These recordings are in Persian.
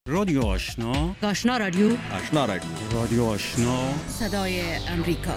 رادیو آشنا، آشنا رادیو، آشنا رادیو، رادیو آشنا، صدای امریکا.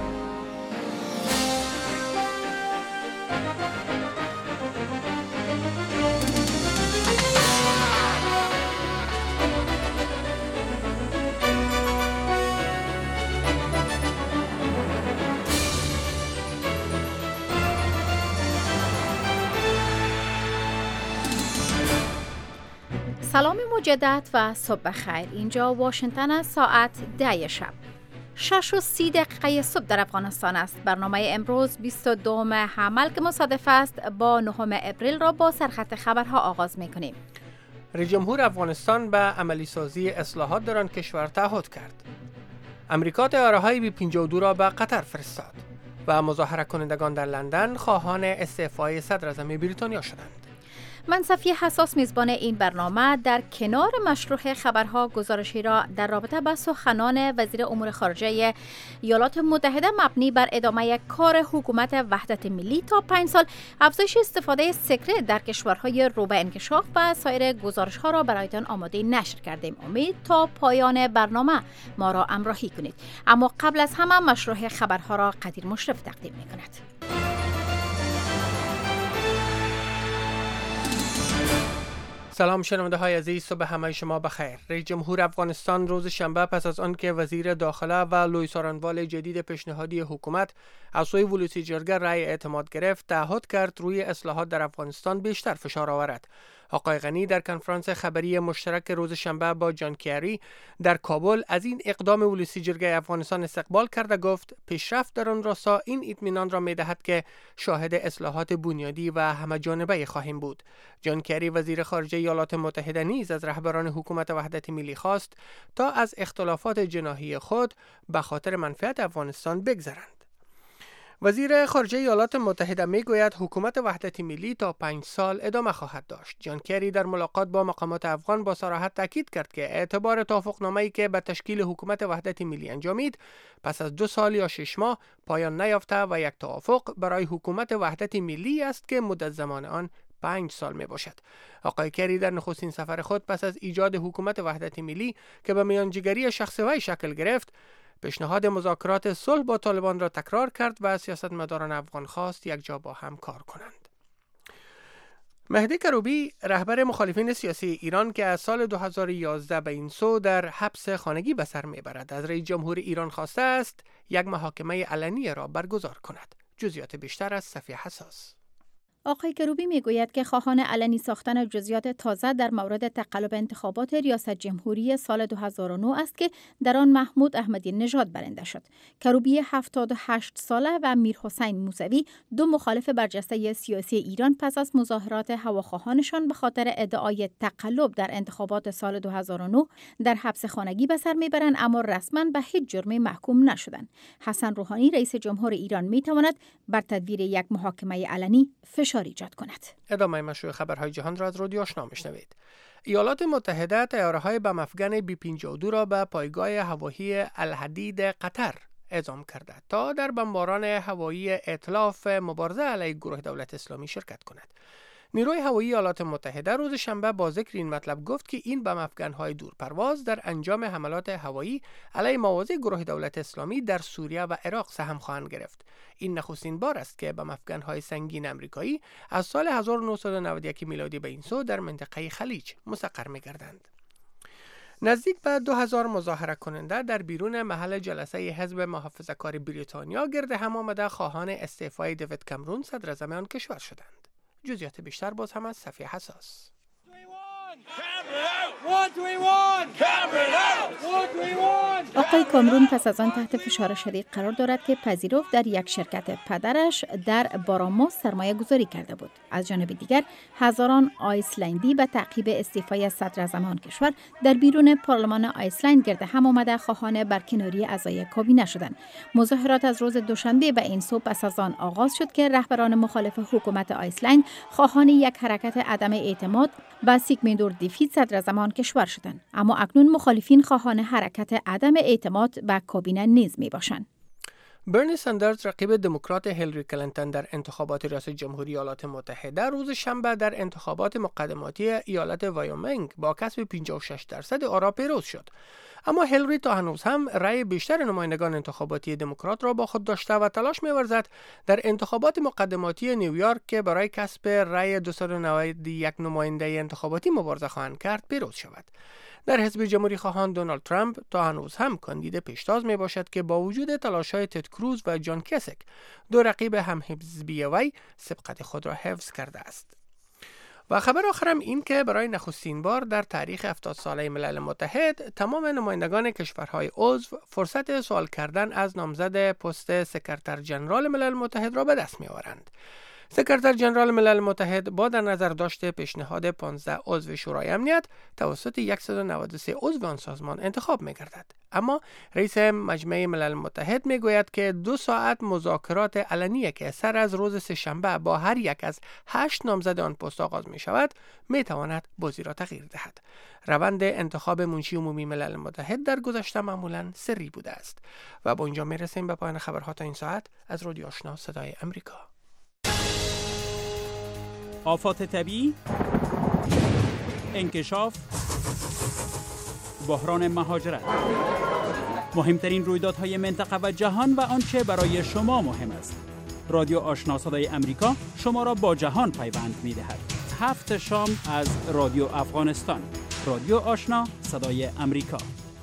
سلام مجدد و صبح بخیر. اینجا واشنگتن است. ساعت 10 شب 6:30 صبح در افغانستان است. برنامه امروز 22 حمل که مصادف است با 9 اپریل را با سرخط خبرها آغاز می‌کنیم. رئیس جمهور افغانستان به عملی سازی اصلاحات در آن کشور تعهد کرد. امریکا طیاره‌های B-52 را به قطر فرستاد و مظاهره کنندگان در لندن خواهان استعفای صدراعظم بریتانیا شدند. من صفیه حساس میزبان این برنامه در کنار مشروع خبرها گزارشی را در رابطه با سخنان وزیر امور خارجه ایالات متحده مبنی بر ادامه کار حکومت وحدت ملی تا 5 سال، افزایش استفاده سکرت در کشورهای رو به انکشاف و سایر گزارش‌ها را برایتان آماده نشر کردیم. امید تا پایان برنامه ما را همراهی کنید. اما قبل از همه مشروع خبرها را قدیر مشرف تقدیم می‌کند. سلام شنونده های عزیز، صبح همه شما بخیر. رئیس جمهور افغانستان روز شنبه پس از آنکه وزیر داخله و لوی څارنوال جدید پیشنهادی حکومت از سوی ولسی جرگه رأی اعتماد گرفت، تعهد کرد روی اصلاحات در افغانستان بیشتر فشار آورد. آقای غنی در کنفرانس خبری مشترک روز شنبه با جان کری در کابل از این اقدام ولسی جرگه افغانستان استقبال کرد و گفت پیشرفت در آن راستا این اطمینان را می‌دهد که شاهد اصلاحات بنیادی و همه‌جانبه خواهیم بود. جان کری وزیر خارجه ایالات متحده نیز از رهبران حکومت وحدت ملی خواست تا از اختلافات جناحی خود به خاطر منفعت افغانستان بگذرند. وزیر خارجه ایالات متحده میگوید حکومت وحدت ملی تا 5 سال ادامه خواهد داشت. جان کری در ملاقات با مقامات افغان با صراحت تاکید کرد که اعتبار توافقنامه‌ای که به تشکیل حکومت وحدت ملی انجامید پس از 2 سال یا 6 ماه پایان نیافته و یک توافق برای حکومت وحدت ملی است که مدت زمان آن 5 سال می باشد. آقای کری در نخستین سفر خود پس از ایجاد حکومت وحدت ملی که به میانجیگری شخصی شکل گرفت، پیشنهاد مذاکرات صلح با طالبان را تکرار کرد و سیاستمداران افغان خواست یک جا با هم کار کنند. مهدی کروبی رهبر مخالفین سیاسی ایران که از سال 2011 به این سو در حبس خانگی به سر میبرد، از رئیس جمهور ایران خواسته است یک محاکمه علنی را برگزار کند. جزئیات بیشتر از صفیه حساس. آقای کروبی میگوید که خواهان علنی ساختن جزئیات تازه در مورد تقلب انتخابات ریاست جمهوری سال 2009 است که در آن محمود احمدی نژاد برنده شد. کروبی 78 ساله و میرحسین موسوی، 2 مخالف برجسته سیاسی ایران، پس از مظاهرات هواخواهانشان به خاطر ادعای تقلب در انتخابات سال 2009 در حبس خانگی به سر میبرند، اما رسما به هیچ جرمی محکوم نشدند. حسن روحانی رئیس جمهور ایران میتواند بر تدبیر یک محاکمه علنی فشار ایجاد کند. ادامه مشروع خبرهای جهان را از رادیو آشنا میشنوید. ایالات متحده طیاره‌های بم افغان B-52 را به پایگاه هوایی الحدید قطر اعزام کرده تا در بمباران هوایی ائتلاف مبارزه علیه گروه دولت اسلامی شرکت کند. نیروی هوایی ایالات متحده روز شنبه با ذکر این مطلب گفت که این بم افغان‌های دورپرواز در انجام حملات هوایی علیه مواضع گروه دولت اسلامی در سوریه و عراق سهم خواهند گرفت. این نخستین بار است که بم افغان‌های سنگین آمریکایی از سال 1991 میلادی به این سو در منطقه خلیج مستقر می‌گردند. نزدیک به 2000 مظاهره کننده در بیرون محل جلسه حزب محافظه‌کار بریتانیا گرد هم آمده خواهان استعفای دیوید کامرون صدراعظم آن کشور شدند. جزئیات بیشتر باز هم از صفیه حساس. آقای کامرون پس از آن تحت فشار شدید قرار دارد که پذیرفت در یک شرکت پدرش در باراموس سرمایه گذاری کرده بود. از جانب دیگر هزاران آیسلندی به تعقیب استعفای صدراعظم آن کشور در بیرون پارلمان آیسلند گرد هم آمده خواهان برکناری اعضای کابینه شدند. مظاهرات از روز دوشنبه به این سو پس از آن آغاز شد که رهبران مخالف حکومت آیسلند خواهان یک حرکت عدم اعتماد به سیگموندور دیفید صدراعظم آن کشور شدند، اما اکنون مخالفین خواهان حرکت عدم اعتماد به کابینه نیز می باشند. برنی ساندرز رقیب دموکرات هیلاری کلینتون در انتخابات ریاست جمهوری ایالات متحده روز شنبه در انتخابات مقدماتی ایالت وایومینگ با کسب 56% آرا پیروز شد. اما هیلاری تا هنوز هم رأی بیشتر نمایندگان انتخاباتی دموکرات را با خود داشته و تلاش می‌ورزد در انتخابات مقدماتی نیویورک که برای کسب رأی 291 نماینده انتخاباتی مبارزه خواهند کرد پیروز شود. در حزب جمهوری خواهان دونالد ترامپ تا هنوز هم کاندید پیشتاز می باشد که با وجود تلاش‌های تد کروز و جان کسک، دو رقیب هم حزبی وی، سبقت خود را حفظ کرده است. و خبر آخرم این که برای نخستین بار در تاریخ 70 ساله ملل متحد تمام نمایندگان کشورهای عضو فرصت سوال کردن از نامزد پست سکرتر جنرال ملل متحد را به دست می آورند. سکرتر جنرال ملل متحد با در نظر داشته پیشنهاد 15 عضو شورای امنیت توسط 193 عضو آن سازمان انتخاب می گردد. اما رئیس مجمع ملل متحد می گوید که 2 ساعت مذاکرات علنی که سر از روز سه‌شنبه با هر یک از 8 نامزد آن پست آغاز می شود می تواند بازی را تغییر دهد. روند انتخاب منشی عمومی ملل متحد در گذشته معمولا سری بوده است. و با اینجا می رسیم به پایان خبرها تا این ساعت. از رادیو آشنا صدای امریکا. آفات طبیعی، انکشاف، بحران مهاجرت، مهمترین رویدادهای منطقه و جهان و آنچه برای شما مهم است. رادیو آشنا صدای امریکا شما را با جهان پیوند می‌دهد. 7 شام از رادیو افغانستان. رادیو آشنا صدای امریکا.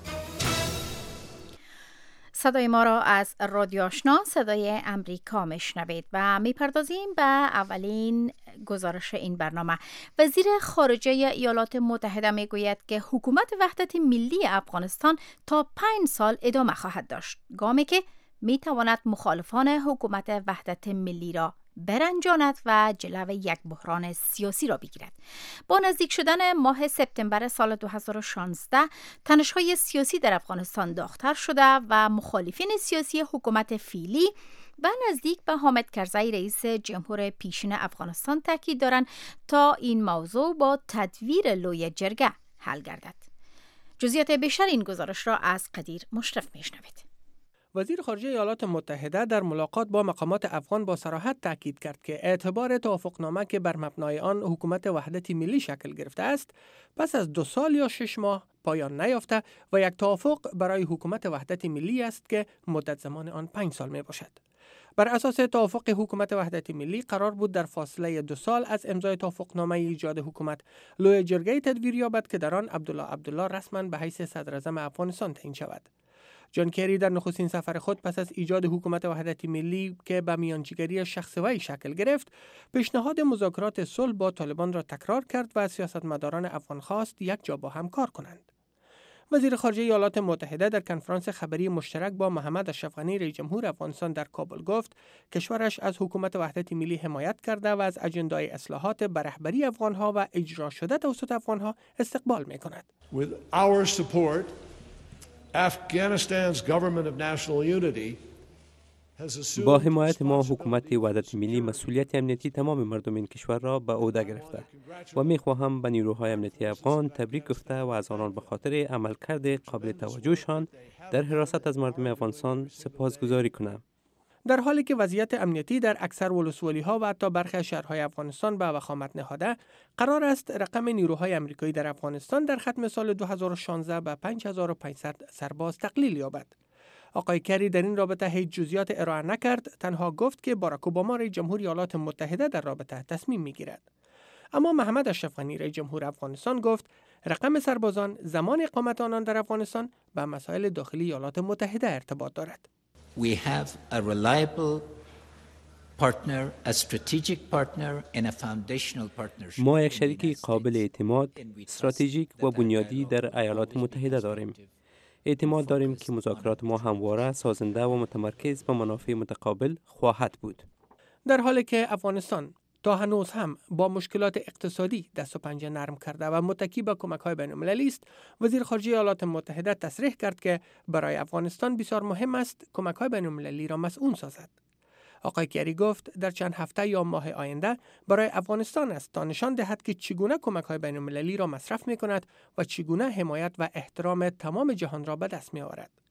صدای ما را از رادیو آشنا صدای امریکا میشنوید و میپردازیم به اولین گزارش این برنامه. وزیر خارجه ایالات متحده میگوید که حکومت وحدت ملی افغانستان تا 5 سال ادامه خواهد داشت، گامی که میتواند مخالفان حکومت وحدت ملی را برنجاند و جلو یک بحران سیاسی را بگیرد. با نزدیک شدن ماه سپتامبر سال 2016 تنش‌های سیاسی در افغانستان داغ‌تر شده و مخالفین سیاسی حکومت فعلی و نزدیک به حامد کرزی رئیس جمهور پیشین افغانستان تاکید دارند تا این موضوع با تدویر لوی جرگه حل گردد. جزئیات بیشتر این گزارش را از قدیر مشرف میشنوید. وزیر خارجه ایالات متحده در ملاقات با مقامات افغان با صراحت تاکید کرد که اعتبار توافقنامه که بر مبنای آن حکومت وحدت ملی شکل گرفته است پس از 2 سال یا 6 ماه پایان نیافته و یک توافق برای حکومت وحدت ملی است که مدت زمان آن 5 سال می باشد. بر اساس توافق حکومت وحدت ملی قرار بود در فاصله 2 سال از امضای توافقنامه ایجاد حکومت لوی جرگه تدویر یابد که در آن عبدالله رسما به حیث صدر اعظم افغانستان تعیین شود. جان کری در نخستین سفر خود پس از ایجاد حکومت وحدت ملی که به میانجیگری شخص وی شکل گرفت، پیشنهاد مذاکرات صلح با طالبان را تکرار کرد و سیاستمداران افغان خواست یک جا با هم کار کنند. وزیر خارجه ایالات متحده در کنفرانس خبری مشترک با محمد اشرف غنی رئیس جمهور افغانستان در کابل گفت کشورش از حکومت وحدت ملی حمایت کرده و از اجندای اصلاحات به رهبری افغانها و اجرا شده توسط افغانها استقبال می‌کند. With our support, Afghanistan's government of national unity با حمایت ما حکومت وحدت ملی مسئولیت امنیتی تمام مردم این کشور را به عهده گرفته و می‌خواهم به نیروهای امنیتی افغان تبریک گفته و از آنان به خاطر عملکرد قابل توجهشان در حراست از مردم افغانستان سپاسگزاری کنم. در حالی که وضعیت امنیتی در اکثر ولسوالی‌ها و حتی برخی شهرهای افغانستان به وخامت نهاده، قرار است رقم نیروهای آمریکایی در افغانستان در ختم سال 2016 به 5500 سرباز تقلیل یابد. آقای کری در این رابطه هیچ جزئیات ارائه نکرد، تنها گفت که باراک اوباما رئیس جمهور ایالات متحده در رابطه تصمیم می‌گیرد. اما محمد اشرف غنی رئیس جمهور افغانستان گفت رقم سربازان زمان اقامت آنان در افغانستان به مسائل داخلی ایالات متحده ارتباط دارد. We have a reliable partner, a strategic partner and a foundational partnership. ما یک شریک قابل اعتماد، استراتژیک و بنیادی در ایالات متحده داریم. اعتماد داریم که مذاکرات ما همواره، سازنده و متمرکز به منافع متقابل خواهد بود. در حالی که افغانستان تا هنوز هم با مشکلات اقتصادی دست و پنجه نرم کرده و متکی به کمک‌های بین‌المللی است، وزیر خارجه ایالات متحده تصریح کرد که برای افغانستان بسیار مهم است کمک‌های بین‌المللی را مسئول سازد. آقای کری گفت در چند هفته یا ماه آینده برای افغانستان است تا نشان دهد که چگونه کمک‌های بین‌المللی را مصرف می‌کند و چگونه حمایت و احترام تمام جهان را به دست می‌آورد.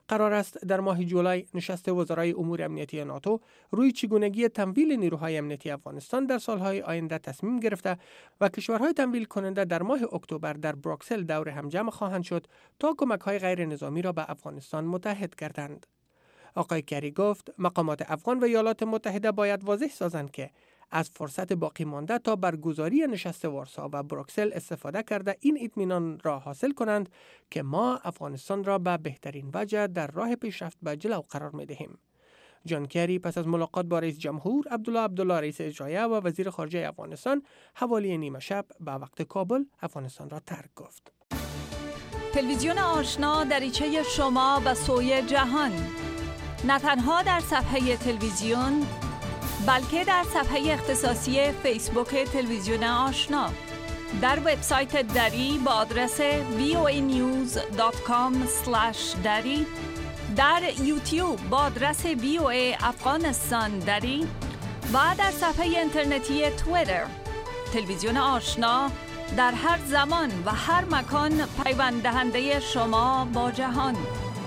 قرار است در ماه جولای نشست وزرای امور امنیتی ناتو روی چگونگی تمویل نیروهای امنیتی افغانستان در سالهای آینده تصمیم گرفته و کشورهای تمویل کننده در ماه اکتبر در بروکسل دور هم جمع خواهند شد تا کمک‌های غیر نظامی را به افغانستان متحد کردند. آقای کری گفت مقامات افغان و ایالات متحده باید واضح سازند که از فرصت باقی مانده تا برگزاری نشست وارسا و بروکسل استفاده کرده این اطمینان را حاصل کنند که ما افغانستان را به بهترین وجه در راه پیشرفت به جلو قرار می دهیم. جان کری پس از ملاقات با رئیس جمهور عبدالله رئیس اجرایه و وزیر خارجه افغانستان حوالی نیمه شب به وقت کابل افغانستان را ترک گفت. تلویزیون آشنا دریچه شما به سوی جهان، نه تنها در صفحه تلویزیون بلکه در صفحه اختصاصی فیسبوک تلویزیون آشنا، در وبسایت دری با آدرس voanews.com/dari، در یوتیوب با آدرس VOA افغانستان دری و در صفحه اینترنتی توییتر. تلویزیون آشنا در هر زمان و هر مکان پیوند دهنده شما با جهان.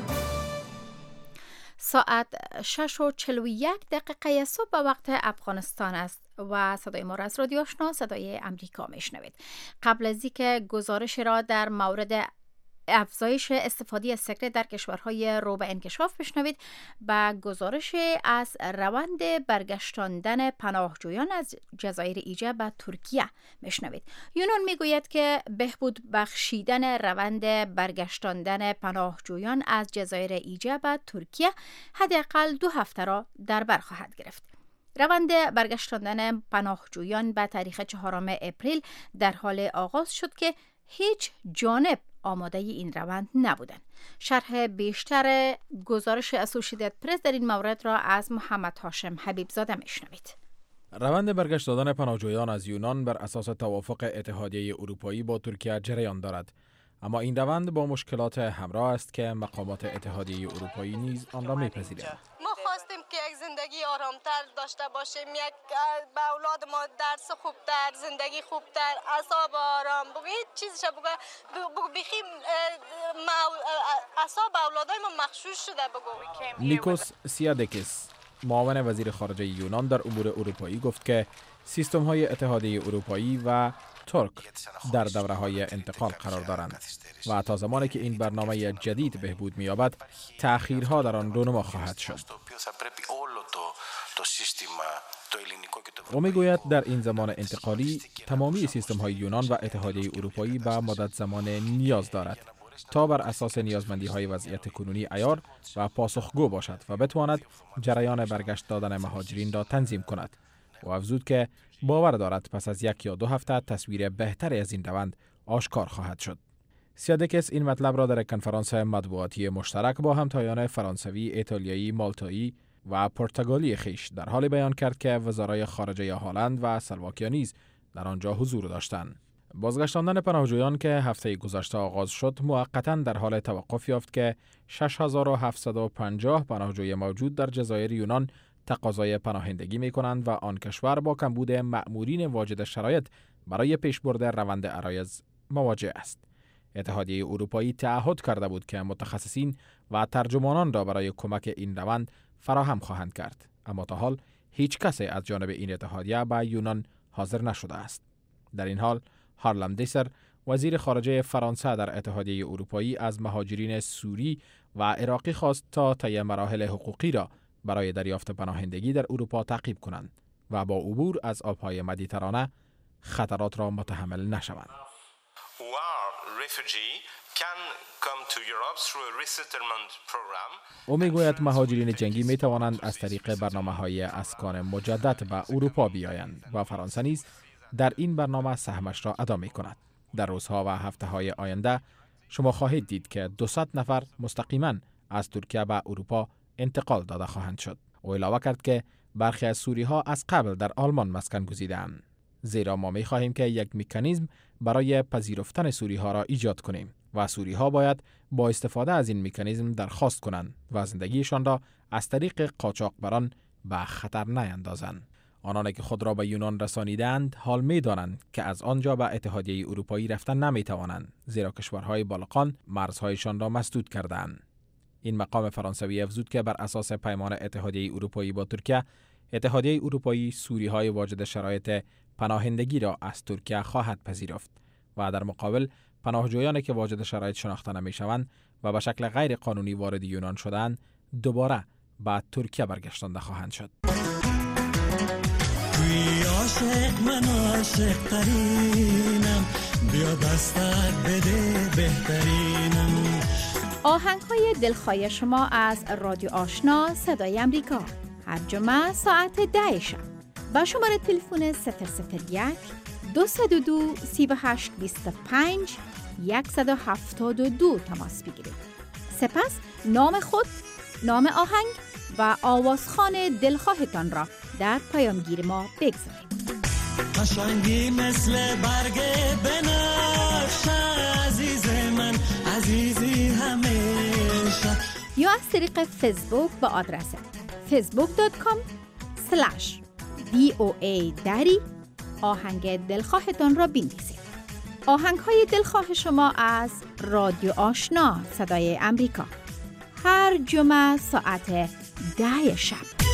ساعت 6:41 صبح به وقت افغانستان است و صدای ما را از رادیو آشنا صدای امریکا میشنوید. قبل از اینکه گزارش را در مورد افزایش استفاده از سکرت در کشورهای رو به انکشاف بشنوید، با گزارش از روند برگشتاندن پناهجویان از جزایر ایجه به ترکیه بشنوید. یونان میگوید که بهبود بخشیدن روند برگشتاندن پناهجویان از جزایر ایجه به ترکیه حداقل 2 هفته را در بر خواهد گرفت. روند برگشتاندن پناهجویان به تاریخ 4 اپریل در حال آغاز شد که هیچ جانب آماده این روند نبودند. شرح بیشتر گزارش اسوشییتد پرس در این مورد را از محمد هاشم حبیب زاده میشنوید. روند برگشت دادن پناهجویان از یونان بر اساس توافق اتحادیه اروپایی با ترکیه جریان دارد، اما این روند با مشکلات همراه است که مقامات اتحادیه اروپایی نیز آن را میپذیرند. ما خواستیم که یک زندگی آرامتر داشته باشیم، یک به اولاد ما درس خوبتر، زندگی خوبتر، اعصاب آرام، هیچ چیزش بخیم اعصاب اولادای ما مخشوش شده. نیکوس سیادکیس معاون وزیر خارجه یونان در امور اروپایی گفت که سیستم های اتحادیه اروپایی و ترک در دوره های انتقال قرار دارند و تا زمانی که این برنامه جدید بهبود می‌یابد تأخیرها در آن رونما خواهد شد. او میگوید در این زمان انتقالی تمامی سیستم های یونان و اتحادیه اروپایی به مدت زمان نیاز دارد تا بر اساس نیازمندی های وضعیت کنونی عیار و پاسخگو باشد و بتواند جریان برگشت دادن مهاجرین را تنظیم کند. و افزود که باور دارد پس از 1 یا 2 هفته تصویر بهتری از این روند آشکار خواهد شد. سیادکس این مطلب را در کنفرانس مطبوعاتی مشترک با همتایان فرانسوی، ایتالیایی، مالتایی و پرتغالی خیش در حالی بیان کرد که وزرای خارجه هلند و اسلواکیا نیز در آنجا حضور داشتند. بازگشتاندن پناهجویان که هفته گذشته آغاز شد موقتاً در حال توقف یافت که 6750 پناهجوی موجود در جزایر یونان تقاضای پناهندگی می کنند و آن کشور با کمبود مأمورین واجد شرایط برای پیشبرد روند عرایض مواجه است. اتحادیه اروپایی تعهد کرده بود که متخصصین و ترجمانان را برای کمک این روند فراهم خواهند کرد، اما تا حال هیچ کسی از جانب این اتحادیه به یونان حاضر نشده است. در این حال هارلم دیسر وزیر خارجه فرانسه در اتحادیه اروپایی از مهاجرین سوری و عراقی خواست تا طی مراحل حقوقی را برای دریافت پناهندگی در اروپا تعقیب کنند و با عبور از آبهای مدیترانه خطرات را متحمل نشوند. او میگوید مهاجرین جنگی می توانند از طریق برنامه‌های اسکان مجدد به اروپا بیایند و فرانسه نیز در این برنامه سهمش را ادا می کند. در روزها و هفته‌های آینده شما خواهید دید که 200 نفر مستقیما از ترکیه به اروپا انتقال داده خواهند شد. او علاوه کرد که برخی از سوری‌ها از قبل در آلمان مسکن گزیده‌اند، زیرا ما می خواهیم که یک مکانیزم برای پذیرفتن سوری‌ها را ایجاد کنیم و سوری‌ها باید با استفاده از این مکانیزم درخواست کنند و زندگیشان را از طریق قاچاقبران به خطر نیندازند. آنانی که خود را به یونان رسانیدند حال می دانند که از آنجا به اتحادیه اروپایی رفتن نمی توانند، زیرا کشورهای بالقان مرزهایشان را مسدود کردند. این مقام فرانسوی افزود که بر اساس پیمان اتحادیه اروپایی با ترکیه، اتحادیه اروپایی سوری‌های واجد شرایط پناهندگی را از ترکیه خواهد پذیرفت و در مقابل پناهجویانی که واجد شرایط شناخته نمی‌شوند و به شکل غیر قانونی وارد یونان شدند دوباره به ترکیه برگشتانده خواهند شد. عاشق من عاشق ترینم، بیا دستت بده بهترینم. آهنگ‌های دلخواه شما از رادیو آشنا صدای امریکا هر جمعه ساعت 10 شب با شماره تلفن 001 202 38 25 172 تماس بگیرید. سپس نام خود، نام آهنگ و آوازخوان دلخواهتان را در پیامگیر ما بگذارید. قشنگی مثل برگ بنفشه عزیز من، عزیزی همیشه. یا از طریق فیسبوک با آدرس facebook.com/VOA دری آهنگ دلخواهتان را بنویسید. آهنگ‌های دلخواه شما از رادیو آشنا صدای امریکا هر جمعه ساعت 10 شب.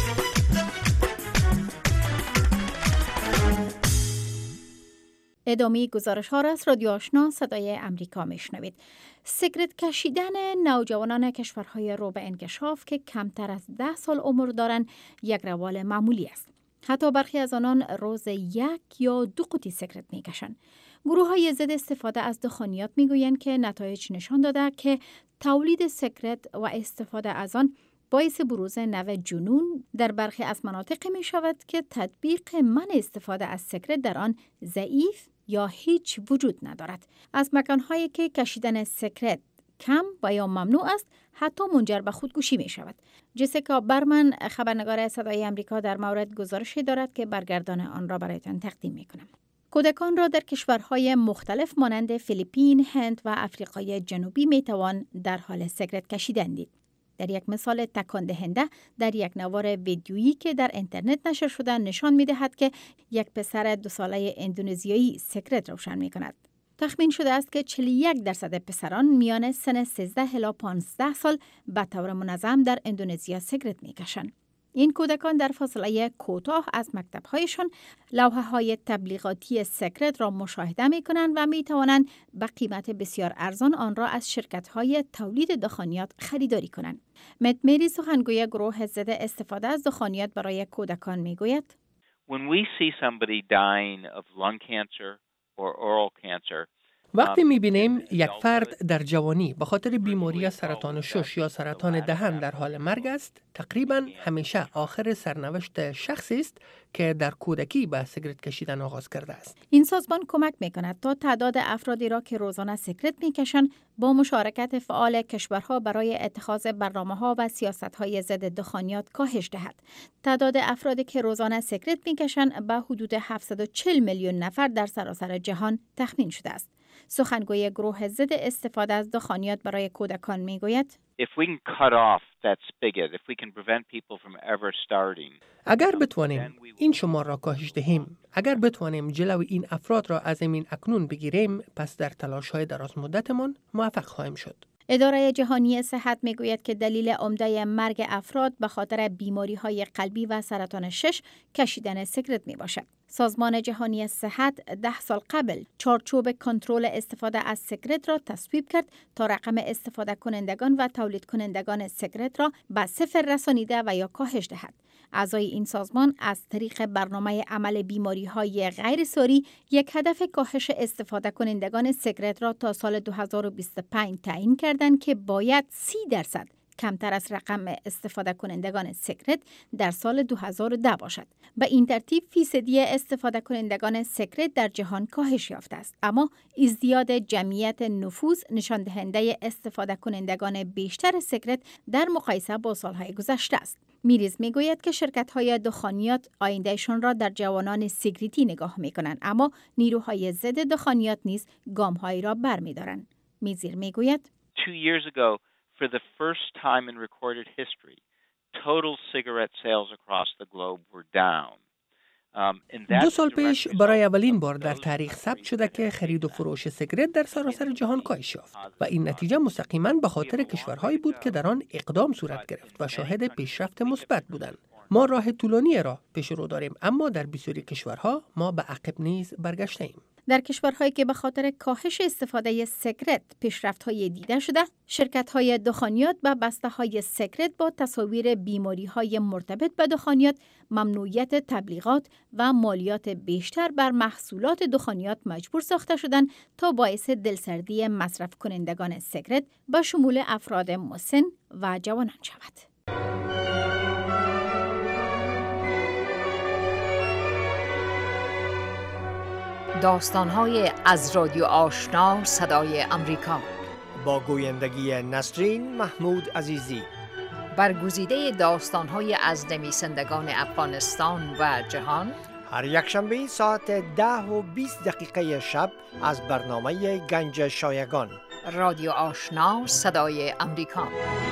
ادامه گزارش ها را از رادیو آشنا صدای امریکا میشنوید. سیگارت کشیدن نوجوانان کشورهای رو به انکشاف که کمتر از 10 سال عمر دارند یک روال معمولی است. حتی برخی از آنان روز 1 یا 2 قوطی سیگارت میکشند. گروه‌های ضد استفاده از دخانیات میگویند که نتایج نشان داده که تولید سیگارت و استفاده از آن باعث بروز نوع جنون در برخی از مناطق می شود که تطبیق منع استفاده از سیگارت در آن ضعیف یا هیچ وجود ندارد. از مکان‌هایی که کشیدن سیگارت کم و یا ممنوع است حتی منجر به خودکشی می شود. جسیکا برمن خبرنگار صدای امریکا در مورد گزارشی دارد که برگردان آن را برایتان تقدیم می کنم. کودکان را در کشورهای مختلف مانند فیلیپین، هند و آفریقای جنوبی می توان در حال سیگارت کشیدن دید. در یک مثال تکان دهنده در یک نوار ویدیویی که در اینترنت نشر شده نشان می دهد که یک پسر 2 ساله اندونزیایی سیگارت روشن می کند. تخمین شده است که 41% پسران میان سن 13 الی 15 سال به طور منظم در اندونزیا سیگارت می کشند. این کودکان در فاصله کوتاه از مکتب‌هایشان لوحه‌های تبلیغاتی سیگارت را مشاهده می‌کنند و می‌توانند به قیمت بسیار ارزان آن را از شرکت‌های تولید دخانیات خریداری کنند. مت میری سخنگوی گروه ضد استفاده از دخانیات برای کودکان می‌گوید: When we see somebody dying of lung cancer or oral cancer, وقتی می‌بینیم یک فرد در جوانی به خاطر بیماری سرطان شش یا سرطان دهان در حال مرگ است، تقریباً همیشه آخر سرنوشت شخصی است که در کودکی به سیگارت کشیدن آغاز کرده است. این سازمان کمک می‌کند تا تعداد افرادی را که روزانه سیگارت می‌کشند با مشارکت فعال کشورها برای اتخاذ برنامه‌ها و سیاست‌های ضد دخانیات کاهش دهد. تعداد افرادی که روزانه سیگارت می‌کشند به حدود 740 میلیون نفر در سراسر جهان تخمین شده است. سخنگوی گروه ضد استفاده از دخانیات برای کودکان میگوید: اگر بتوانیم این شمار را کاهش دهیم، اگر بتوانیم جلوی این افراد را از این اکنون بگیریم، پس در تلاش‌های دراز مدتمان موفق خواهیم شد. اداره جهانی صحت میگوید که دلیل عمده مرگ افراد به خاطر بیماری‌های قلبی و سرطان شش کشیدن سیگارت میباشد. سازمان جهانی صحت 10 سال قبل چارچوب کنترل استفاده از سیگارت را تصویب کرد تا رقم استفاده کنندگان و تولید کنندگان سیگارت را به صفر رسانیده و یا کاهش دهد. اعضای این سازمان از طریق برنامه عمل بیماری‌های غیر ساری یک هدف کاهش استفاده کنندگان سیگارت را تا سال 2025 تعیین کردند که باید 30% کمتر از رقم استفاده کنندگان سیگارت در سال 2010 باشد. به این ترتیب فیصدی استفاده کنندگان سیگارت در جهان کاهش یافته است، اما ازدیاد جمعیت نفوس نشان دهنده استفاده کنندگان بیشتر سیگارت در مقایسه با سالهای گذشته است. میریز میگوید که شرکت‌های دخانیات آیندهشان را در جوانان سیگارتی نگاه می‌کنند، اما نیروهای ضد دخانیات نیز گام‌هایی را برمی‌دارند. میزیر میگوید: 2 years ago, for the first time in recorded history, total cigarette sales across the globe were down. 2 سال پیش برای اولین بار در تاریخ ثبت شده که خرید و فروش سیگارت در سراسر جهان کاهش یافت و این نتیجه مستقیما به خاطر کشورهایی بود که در آن اقدام صورت گرفت و شاهد پیشرفت مثبت بودند. ما راه طولانی را پیش رو داریم، اما در بسیاری کشورها ما به عقب نیز برگشته‌ایم. در کشورهایی که به خاطر کاهش استفاده سیگارت پیشرفت‌های دیده شده، شرکت‌های دخانیات و بسته‌های سیگارت با تصاویر بیماری‌های مرتبط به دخانیات، ممنوعیت تبلیغات و مالیات بیشتر بر محصولات دخانیات مجبور ساخته شدند تا باعث دلسردی مصرف کنندگان سیگارت به شمول افراد مسن و جوانان شود. داستان‌های از رادیو آشنا صدای امریکا با گویندگی نسرین محمود عزیزی، برگزیده داستان‌های از نویسندگان افغانستان و جهان، هر یک شنبه ساعت 10:20 شب از برنامه گنج شایگان. رادیو آشنا صدای امریکا.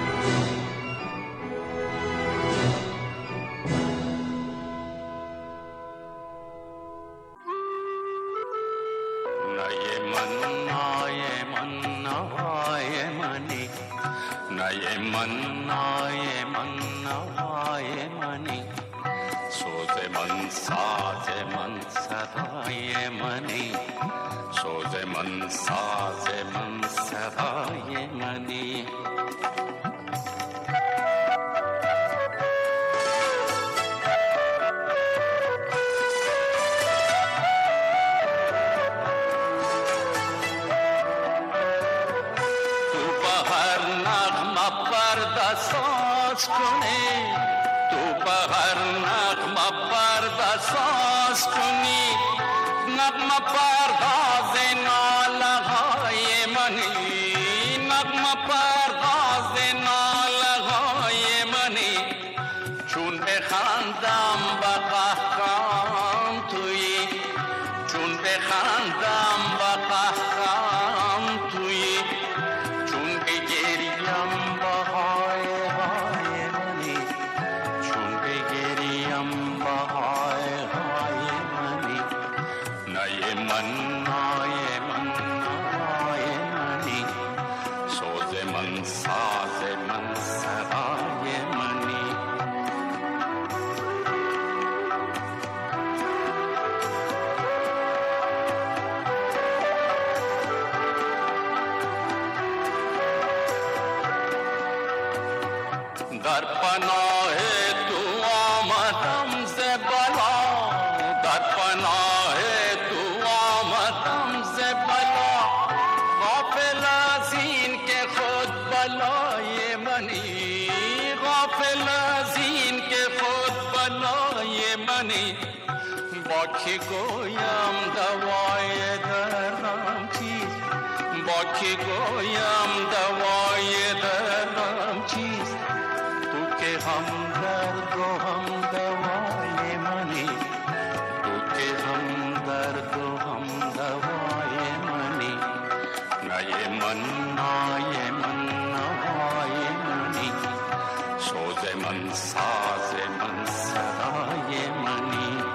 در پناه تو آمدم ز بلا، در پناه تو آمدم ز بلا، غافل از این که خود بلای منی، غافل از این که خود بلای منی. با کی گویم دوای دردم چیست، با کی گویم دوای دردم چیست. تو که هم درد و هم دوای منی، تو که هم درد و هم دوای منی. نای من نای من نوای منی، سوز من ساز من صدای منی.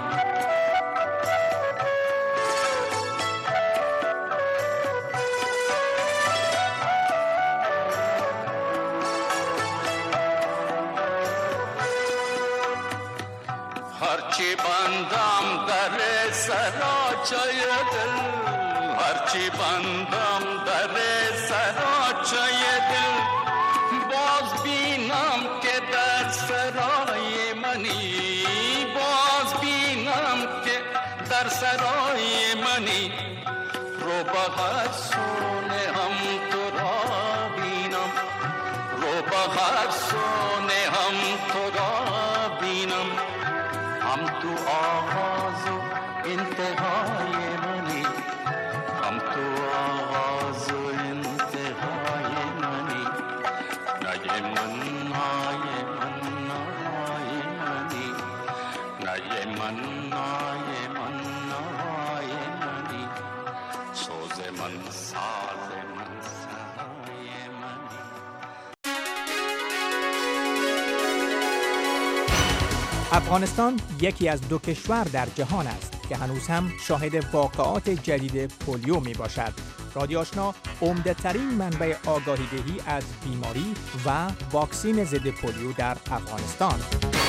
هرچی بندم در سراچای دل، هرچی بندم در سراچای دل، باز بینم که در سرای منی، باز بینم که در سرای منی. رو به هر سونه هم تو را بینم، رو به هر سونه هم تو را بینم. هم تو آغاز و انتهای منی، هم تو آغاز و انتهای منی. نای من نای من نای منی، نای من نای من نای منی. سوز من ساز من صدای منی. افغانستان یکی از دو کشور در جهان است که هنوز هم شاهد واقعات جدید پولیو می باشد. رادیو آشنا عمده ترین منبع آگاهی‌دهی از بیماری و واکسین ضد پولیو در افغانستان.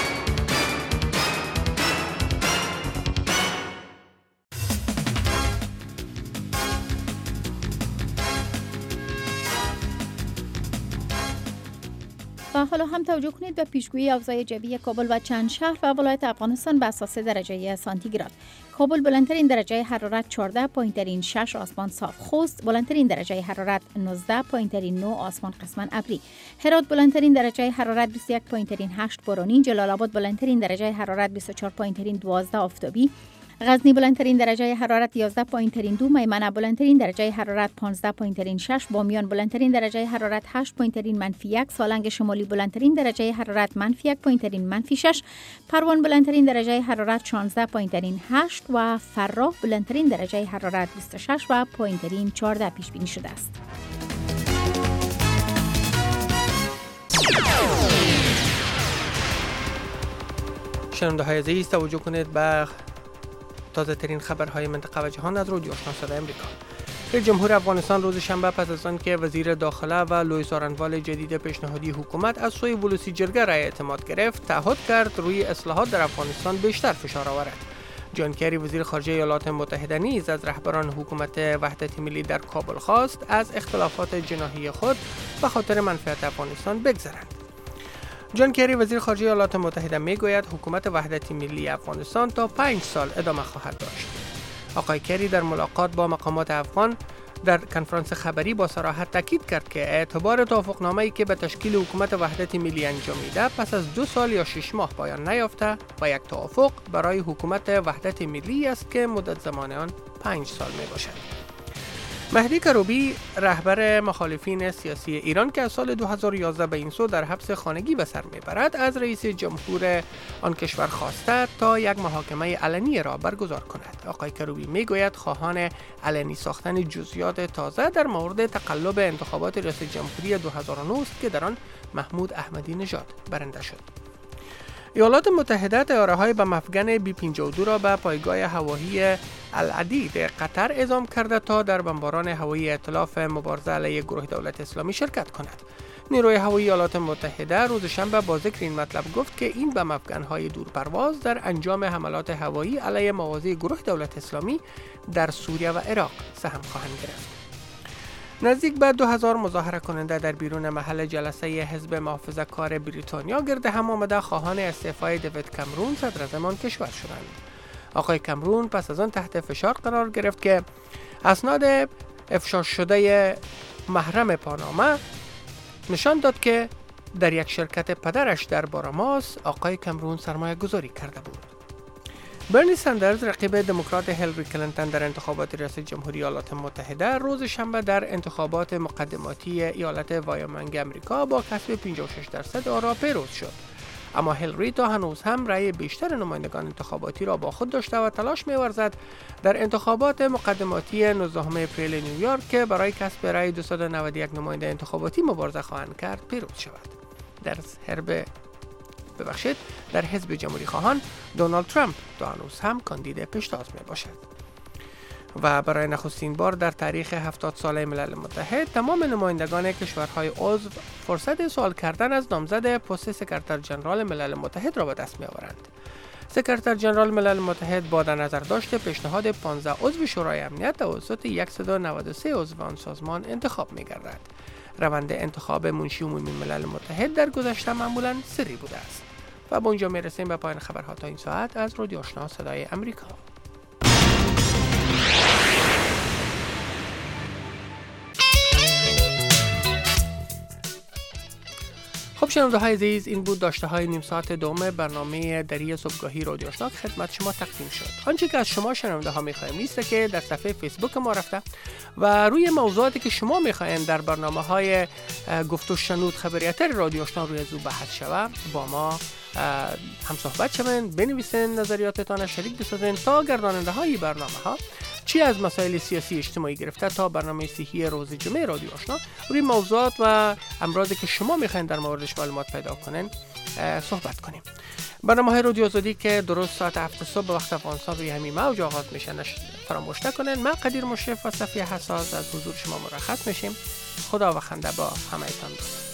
و حالا هم توجه کنید به پیشگویی اوضاع جوی کابل و چند شهر و ولایت افغانستان به اساس درجه سانتیگراد. کابل بلندترین درجه حرارت 14 پایین‌ترین 6 آسمان صاف. خوست بلندترین درجه حرارت 19 پایین‌ترین 9 آسمان قسماً ابری. هرات بلندترین درجه حرارت 21 پایین‌ترین 8 بارانی. جلال آباد بلندترین درجه حرارت 24 پایین‌ترین 12 آفتابی. غزنی بلندترین درجه حرارت 11 پایین‌ترین 2، میمنه بلندترین درجه حرارت 15 پایین‌ترین 6، بامیان بلندترین درجه حرارت 8 پایین‌ترین -1، سالنگ شمالی بلندترین درجه حرارت -1 پایین‌ترین -6، پروان بلندترین درجه حرارت 16 پایین‌ترین 8 و فراه بلندترین درجه حرارت 26 و پایین‌ترین 14 پیش بینی شده است. شنونده‌های عزیز توجه کنید به تازه ترین خبرهای منطقه و جهان از رادیو آشنا صدای آمریکا. رئیس جمهور افغانستان روز شنبه پس از آنکه وزیر داخله و لوی څارنوال جدید پیشنهادی حکومت از سوی ولسی جرگه رای اعتماد گرفت، تعهد کرد روی اصلاحات در افغانستان بیشتر فشار آورد. جان کری وزیر خارجه ایالات متحده نیز از رهبران حکومت وحدت ملی در کابل خواست از اختلافات جناحی خود به خاطر منفعت افغانستان بگذرند. جان کری وزیر خارجه ایالات متحده میگوید حکومت وحدت ملی افغانستان تا 5 سال ادامه خواهد داشت. آقای کری در ملاقات با مقامات افغان در کنفرانس خبری با صراحت تاکید کرد که اعتبار توافقنامه‌ای که به تشکیل حکومت وحدت ملی انجامیده پس از 2 سال یا 6 ماه پایان نیافته و یک توافق برای حکومت وحدت ملی است که مدت زمان آن 5 سال می باشد. مهدی کروبی رهبر مخالفین سیاسی ایران که از سال 2011 به این سو در حبس خانگی به سر میبرد، از رئیس جمهور آن کشور خواسته تا یک محاکمه علنی را برگزار کند. آقای کروبی میگوید خواهان علنی ساختن جزئیات تازه در مورد تقلب انتخابات ریاست جمهوری 2009 است که در آن محمود احمدی نژاد برنده شد. ایالات متحده طیاره‌های به مفگن B-52 را به پایگاه هوایی العدید قطر اعزام کرده تا در بمباران هوایی ائتلاف مبارزه علیه گروه دولت اسلامی شرکت کند. نیروی هوایی ایالات متحده روز شنبه با ذکر این مطلب گفت که این به مفگن‌های دورپرواز در انجام حملات هوایی علیه مواضع گروه دولت اسلامی در سوریه و عراق سهم خواهند گرفت. نزدیک به 2000 مظاهره کننده در بیرون محل جلسه حزب محافظه‌کار بریتانیا گرد هم آمده خواهان استعفای دیوید کامرون صدراعظم آن کشور شدند. آقای کامرون پس از آن تحت فشار قرار گرفت که اسناد افشا شده محرم پاناما نشان داد که در یک شرکت پدرش در باراماس آقای کامرون سرمایه گذاری کرده بود. برنی سندرز رقیب دموکرات هیلاری کلینتون در انتخابات ریاست جمهوری ایالات متحده روز شنبه در انتخابات مقدماتی ایالت وایومینگ امریکا با کسب 56% آرا پیروز شد. اما هیلاری تا هنوز هم رأی بیشتر نمایندگان انتخاباتی را با خود داشته و تلاش می‌ورزد در انتخابات مقدماتی 19 اپریل نیویورک که برای کسب رأی 291 نماینده انتخاباتی مبارزه خواهند کرد پیروز شود. در حزب جمهوری خواهان دونالد ترامپ تا هنوز هم کاندید پیشتاز می باشد. و برای نخستین بار در تاریخ 70 ساله ملل متحد تمام نمایندگان کشورهای عضو فرصت سوال کردن از نامزد پست سکرتر جنرال ملل متحد را به دست می آورند. سکرتر جنرال ملل متحد با در نظر داشت پیشنهاد 15 عضو شورای امنیت توسط 193 عضو آن سازمان انتخاب می گردد. روند انتخاب منشی عمومی ملل متحد در گذشته معمولاً سری بوده است. و با اینجا میرسیم به پایان خبرها تا این ساعت از رادیو آشنا صدای آمریکا. خب شنونده‌های عزیز، این بود داشته‌های نیم ساعت دوم برنامه دری صبحگاهی رادیو آشنا که خدمت شما تقدیم شد. آنچه که از شما شنونده‌ها می‌خوایم نیست که در صفحه فیسبوک ما رفته و روی موضوعاتی که شما می‌خواید در برنامه‌های گفت و شنود خبریات رادیو آشنا روی زو بحث شود با ما هم صحبت شوند، بنویسین نظریاتتان، شریک بسازین تا گرداننده‌های برنامه‌ها چی از مسائل سیاسی اجتماعی گرفته تا برنامه صحی روز جمعه رادیو آشنا روی موضوعات و امراضی که شما میخواین در موردش معلومات پیدا کنین صحبت کنیم. برنامه رادیو آزادی که درست ساعت 7 صبح به وقت افغانستان روی همین موج آغاز میشه فراموش نکنین. من قدیر مشرف و صفیه حساس از حضور شما مرخص میشیم. خدا و خنده با همه‌تان.